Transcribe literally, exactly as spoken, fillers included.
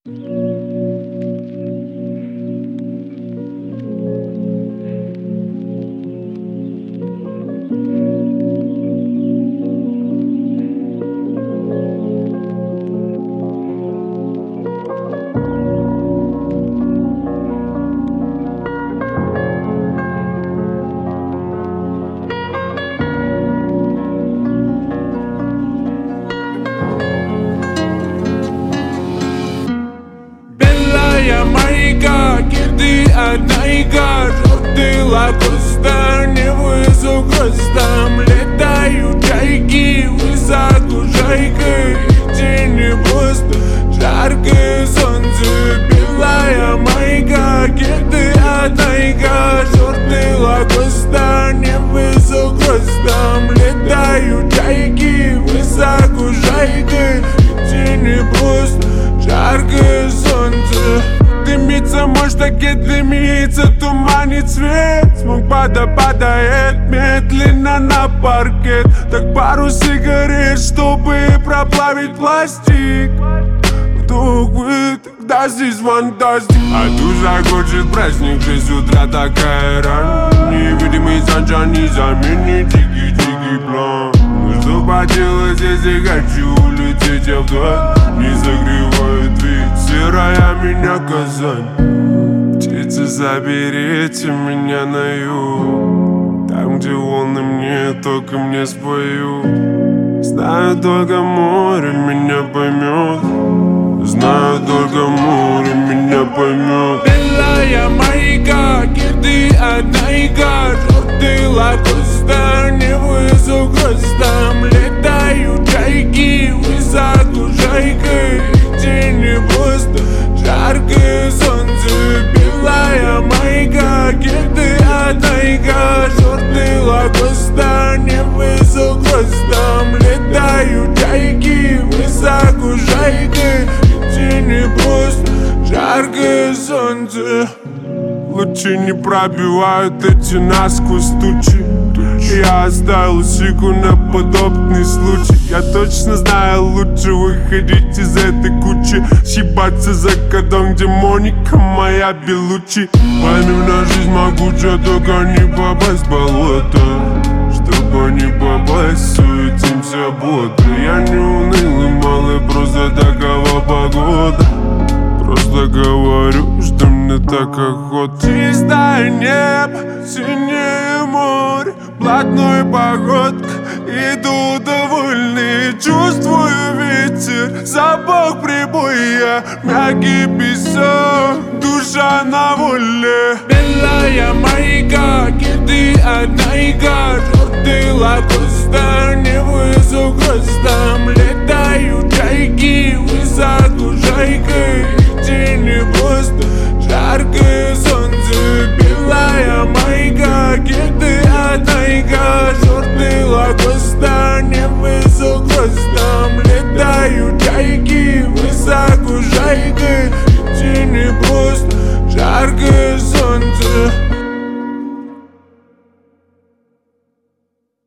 Маяка, киды одна желтый лакоста, не вызов гроздом. Летают чайки, высоко жайкой, тени просто жаркое солнце. Белая майка, киды одна желтый лакоста, не вызов гроздом. Летают чайки, высоко жайкой, тени просто жаркое солнце. Дымится, может, таки дымится, туманит свет. Смог пада падает медленно на паркет. Так пару сигарет, чтобы проплавить пластик. Вдох, выдох, да здесь фантастик. А душа хочет праздник, шесть утра такая рано. Невидимый санджан не заменит дикий-дикий план. Ну что поделать, если хочу улететь я вдаль. Не согревает ведь серая меня Казань. Птицы, заберите меня на юг, там, где волны мне только мне споют. Знаю, только море меня поймет. Знаю, только море меня поймет. Белая майка, киды одна желтый лакоста, не вызов гроздом. Летают чайки, высоко жайкой, тени просто жаркое солнце. Белая майка, киды одна желтый лакоста, не вызов гроздом. Летают чайки, высоко жайкой, тени просто жаркое солнце. Лучи не пробивают эти насквозь тучи. Я оставил сику на подобный случай. Я точно знаю, лучше выходить из этой кучи. Съебаться за кодом, где Моника моя Белучи. Пойми, на жизнь могучая, только не попасть в болото. Чтобы не попасть, суетимся бодро. Я не унылый малый, просто такова погода. Просто говорю, что мне так охота. Чистое небо, синее море, блатной погодка, иду довольный. Чувствую ветер, запах прибоя, мягкий песок, душа на воле. Белая майка, киды одна желтый лакоста, не вызов гроздом. Летают чайки, высоко жайкой, тени